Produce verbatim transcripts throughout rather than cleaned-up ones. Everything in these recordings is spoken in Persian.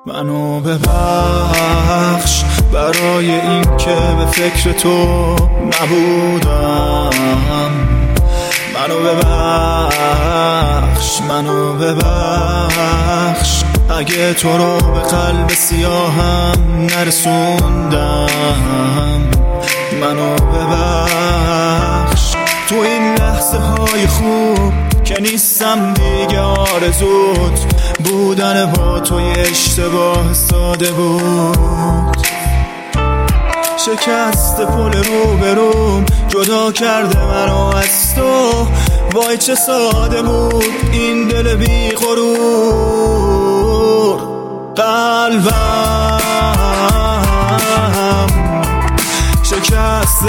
منو ببخش برای این که به فکر تو نبودم. منو ببخش منو ببخش اگه تو رو به قلب سیاهم نرسوندم. منو ببخش تو این لحظه های خوب که نیستم دیگه، آرزوت بودن با توی اشتباه ساده بود. شکست پل رو به روم جدا کرده منو از تو، وای چه ساده بود این دل بی غرور. قلبم شکست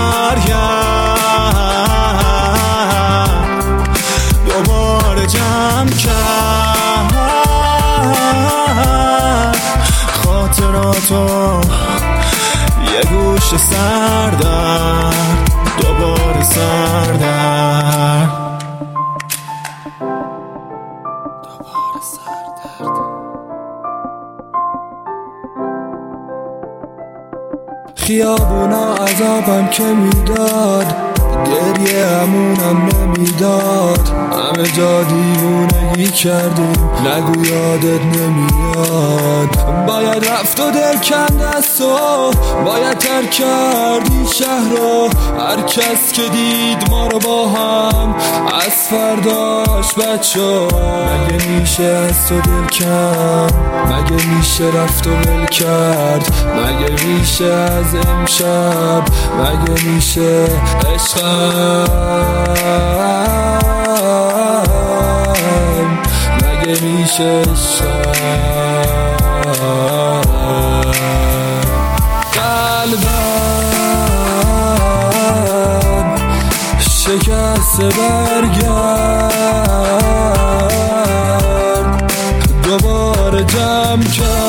برگرد، دوباره جمع کرد خاطراتو یه گوش سردرد، دوباره سردرد، دوباره سردرد. خیابونا عذابم که میداد، گریه همونم نمیداد. همه جا دیوونگی کردیم، نگو یادت نمیاد. باید رفت و دل کند از تو، باید ترک کردی شهر رو. هر کس که دید ما رو با هم از فرداش بد شد. مگه میشه از تو دل کم، مگه میشه رفت و ول کرد، مگه میشه از امشب، مگه میشه عشقم، مگه میشه عشقم. قلبم شکست برگرد، دوباره جمع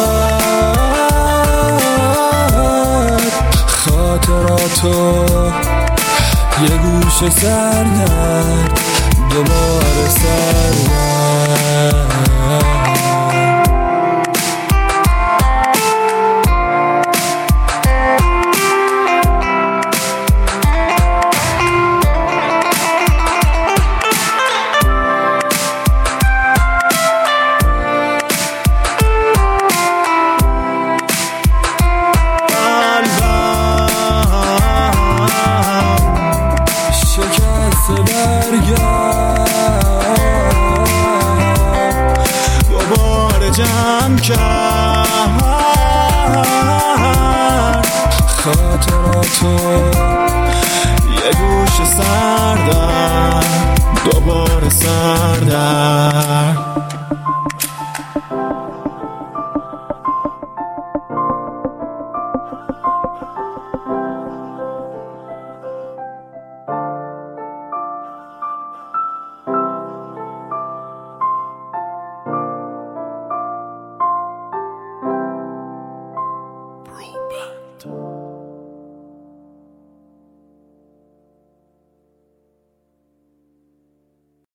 کرد خاطراتو یه گوش سردرد، دوباره سردرد. دوباره جمع کرد خاطراتو یه گوش سردرد، دوباره سردرد.